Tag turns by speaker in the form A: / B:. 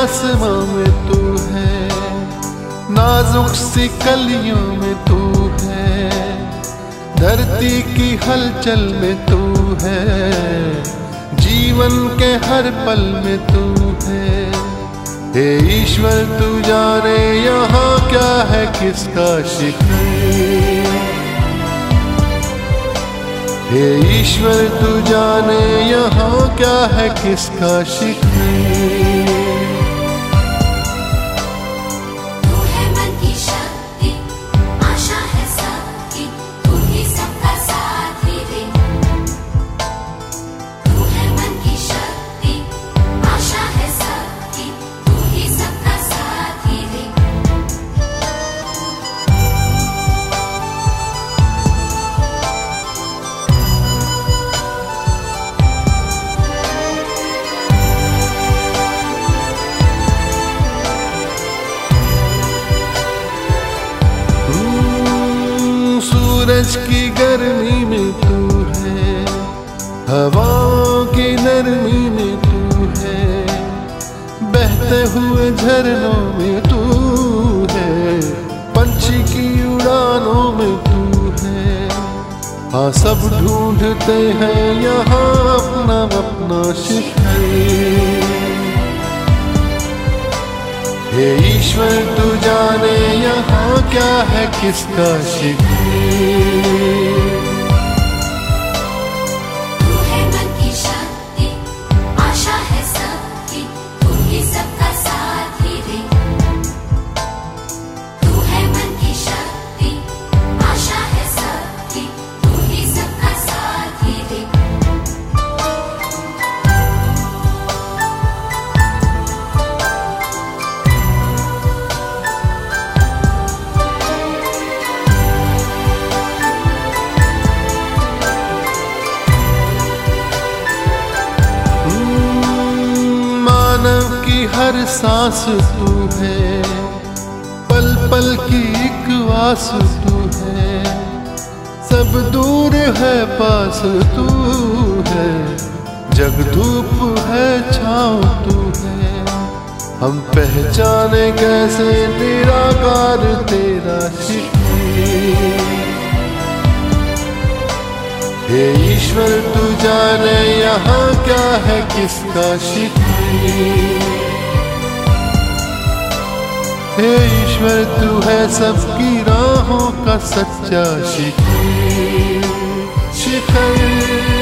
A: आसमां में तू है, नाजुक सी कलियों में तू है, धरती की हलचल में तू है, जीवन के हर पल में तू है। हे ईश्वर तू जाने यहाँ क्या है किसका शिक्र, हे ईश्वर तू जाने यहाँ क्या है किसका शिक्र। सूरज की गर्मी में तू है, हवाओं की नरमी में तू है, बहते हुए झरनों में तू है, पंछी की उड़ानों में तू है। हाँ सब ढूंढते हैं यहाँ अपना अपना शिखर, हे ईश्वर तू जाने यहाँ क्या है किसका शिक्र।
B: तू है मन की शक्ति, आशा है सबकी, तू ही सबका साथी रे। तू है मन की शक्ति, आशा है सबकी, तू ही सबका साथी रे।
A: हर सांस तू है, पल पल की एक आस तू है, सब दूर है पास तू है, जग धूप है छाँव तू है। हम पहचाने कैसे तेरा कार तेरा शिक्र, हे ईश्वर तू जाने यहाँ क्या है किसका शिक्र। हे ईश्वर तू है सबकी राहों का सच्चा शिखर।